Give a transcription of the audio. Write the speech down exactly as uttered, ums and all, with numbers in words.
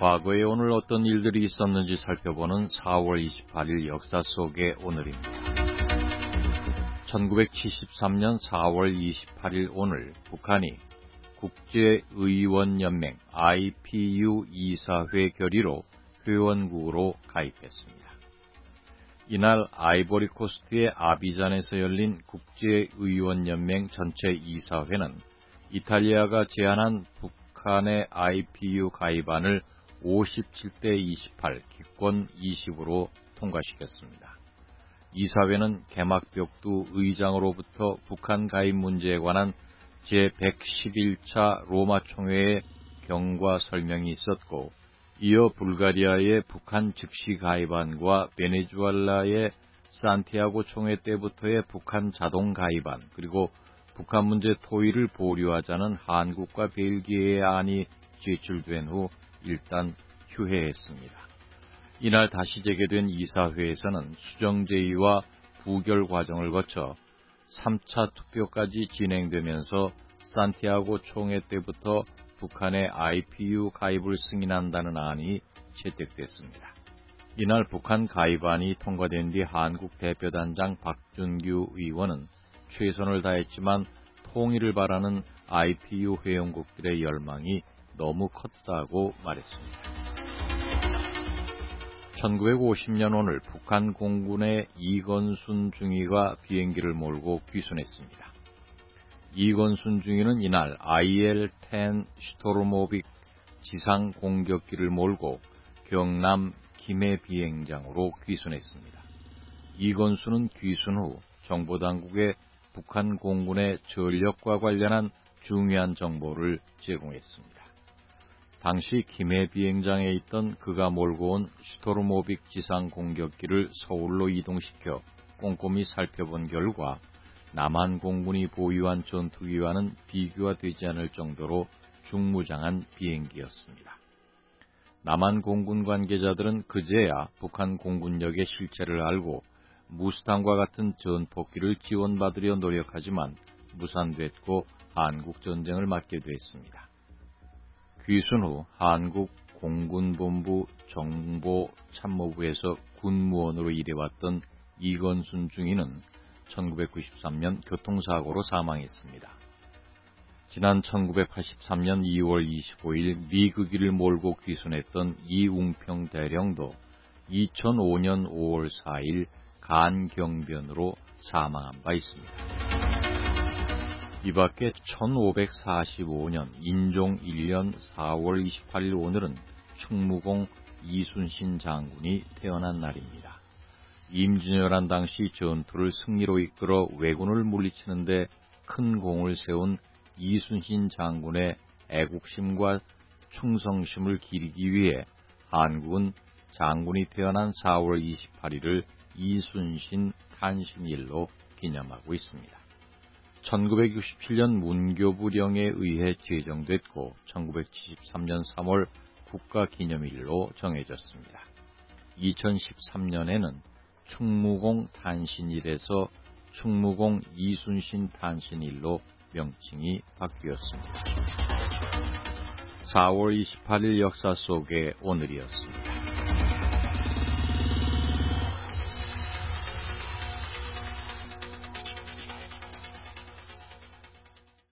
과거에 오늘 어떤 일들이 있었는지 살펴보는 사월 이십팔일 역사 속의 오늘입니다. 천구백칠십삼년 사월 이십팔일 오늘 북한이 국제의원연맹 아이피유 이사회 결의로 회원국으로 가입했습니다. 이날 아이보리코스트의 아비잔에서 열린 국제의원연맹 전체 이사회는 이탈리아가 제안한 북한의 아이피유 가입안을 오십칠 대 이십팔, 기권 이십으로 통과시켰습니다. 이사회는 개막벽두 의장으로부터 북한 가입 문제에 관한 제백십일차 로마 총회의 경과 설명이 있었고, 이어 불가리아의 북한 즉시 가입안과 베네수엘라의 산티아고 총회 때부터의 북한 자동 가입안, 그리고 북한 문제 토의를 보류하자는 한국과 벨기에의 안이 제출된 후 일단 휴회했습니다. 이날 다시 재개된 이사회에서는 수정제의와 부결 과정을 거쳐 삼차 투표까지 진행되면서 산티아고 총회 때부터 북한의 아이피유 가입을 승인한다는 안이 채택됐습니다. 이날 북한 가입안이 통과된 뒤 한국 대표단장 박준규 의원은 최선을 다했지만 통일을 바라는 아이피유 회원국들의 열망이 너무 컸다고 말했습니다. 천구백오십년 오늘 북한 공군의 이건순 중위가 비행기를 몰고 귀순했습니다. 이건순 중위는 이날 아이엘 텐 슈토르모빅 지상 공격기를 몰고 경남 김해 비행장으로 귀순했습니다. 이건순은 귀순 후 정보당국에 북한 공군의 전력과 관련한 중요한 정보를 제공했습니다. 당시 김해 비행장에 있던 그가 몰고 온 슈토르모빅 지상 공격기를 서울로 이동시켜 꼼꼼히 살펴본 결과 남한 공군이 보유한 전투기와는 비교가 되지 않을 정도로 중무장한 비행기였습니다. 남한 공군 관계자들은 그제야 북한 공군력의 실체를 알고 무스탕과 같은 전폭기를 지원받으려 노력하지만 무산됐고 한국전쟁을 맞게 됐습니다. 귀순 후 한국 공군본부 정보참모부에서 군무원으로 일해왔던 이건순 중위는 천구백구십삼년 교통사고로 사망했습니다. 지난 천구백팔십삼년 이월 이십오일 미국기를 몰고 귀순했던 이웅평 대령도 이천오년 오월 사일 간경변으로 사망한 바 있습니다. 이 밖에 천오백사십오년 인종 일년 사월 이십팔일 오늘은 충무공 이순신 장군이 태어난 날입니다. 임진왜란 당시 전투를 승리로 이끌어 왜군을 물리치는데 큰 공을 세운 이순신 장군의 애국심과 충성심을 기리기 위해 한국은 장군이 태어난 사월 이십팔일을 이순신 탄신일로 기념하고 있습니다. 천구백육십칠년 문교부령에 의해 제정됐고 천구백칠십삼년 삼월 국가기념일로 정해졌습니다. 이천십삼년에는 충무공 탄신일에서 충무공 이순신 탄신일로 명칭이 바뀌었습니다. 사월 이십팔일 역사 속의 오늘이었습니다.